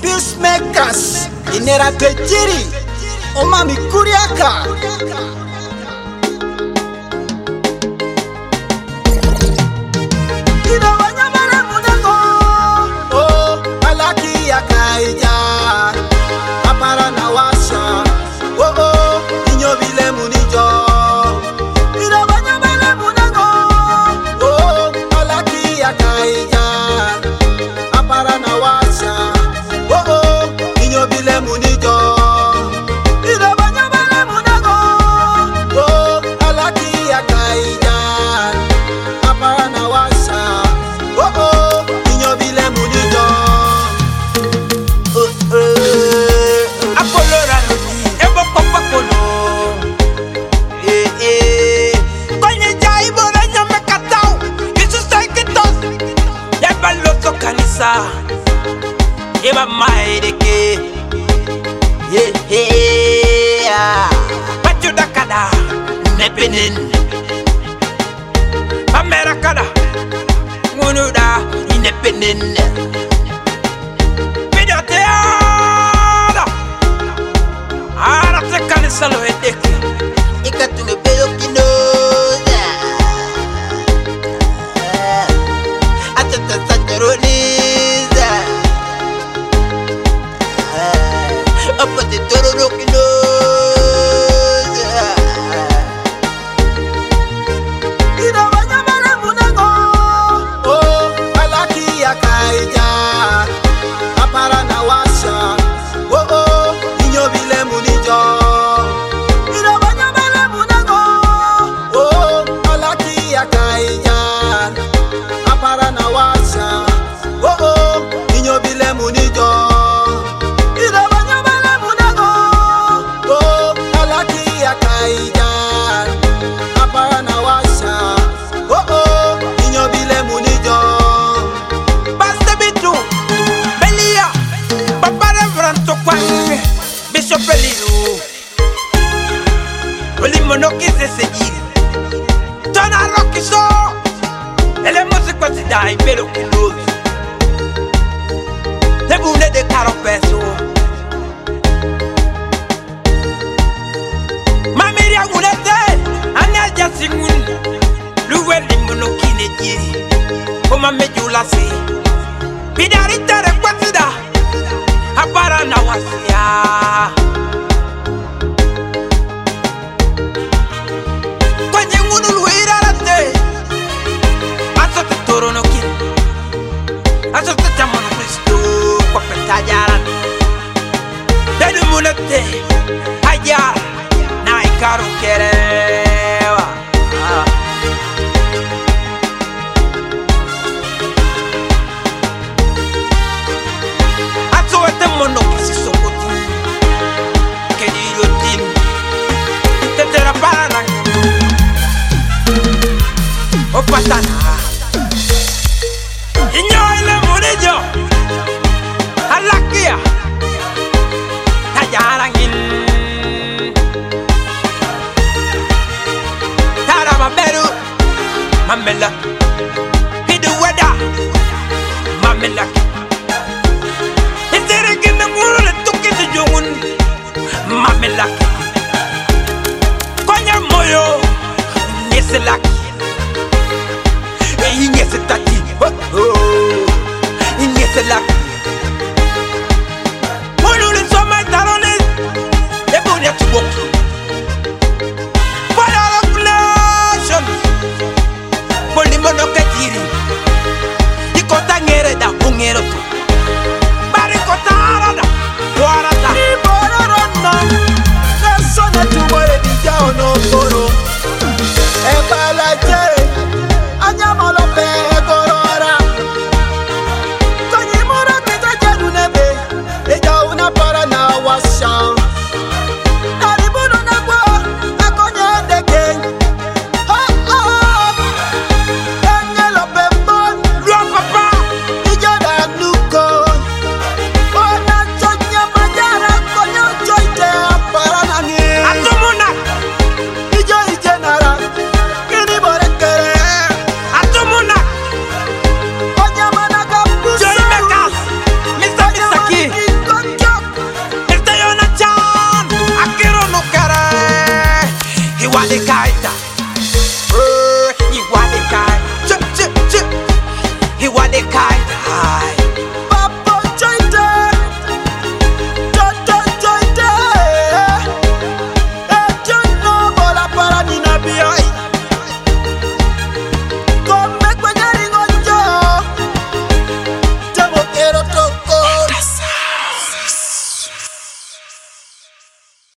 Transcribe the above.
Peacemakers inera tejiri omami kuriaka ina wanyamara munako oh alaki yakaija apara na washa oh oh inyobile munijo ina wanyamara munako oh alaki yakaija apara na washa oh oh inyobile munijo ina wanyamara munako oh alaki yakaija apara na washa oh oh inyobile munijo Apolora ebo popolo Kwenye jaibo na nyame katao Yesu saikitos Yeba loto kanisa Yeba maedeke Pachuda kada Nepenin Pamera kada Ngunuda Inepenin Pidoteada Arate kanisa lo edeke Ikatunge pelo kinoza Atata satoroniza Apate tororo kinoza ina wanyamara munako oh alaki yakaija apara na washa oh oh inyobile munijo ina wanyamara munako oh alaki yakaija apara na washa oh oh inyobile munijo ina wanyamara munako oh alaki yakaija apara na washa oh oh inyobile munijo Pastor Bitu Belia Papa Reverend Tokwang Bishop Eliru Olimonoki Sesegi Tona Rocky So Ele musico si dai pelo kulos Le bune de caro peso Mamiria gunete Anya jasingun Luwe limonoki ne jiri Oma mejula se Bidari tere kwatida Apara na wasia Kwenye ngunu luira rate Asote toro no kin Asote tamono Kristo Kwa petajaran Bedu munete Hajar Na ikaru kerewa Asote mono kisi sokoti Kedi yotin Tetera parana Opatana Inyo ile munijo Halakia Tajarangin Tara maberu Mamela Hidu weda Mamela Itere gina ngurule tukiti jungun Mamela Konya moyo Nyeselaki Ingese tati Ingese laki Mulule soma tarone Ebonia tuboki Fire of nation Polimono ketiri Ikota ngere da ungero tu Bari kota arada Warata ibororona nesone tuwere dijao no koro ebalaje anyamolo pe gorora konyimura kita jadu nebe eja una para na washa aribu wale kai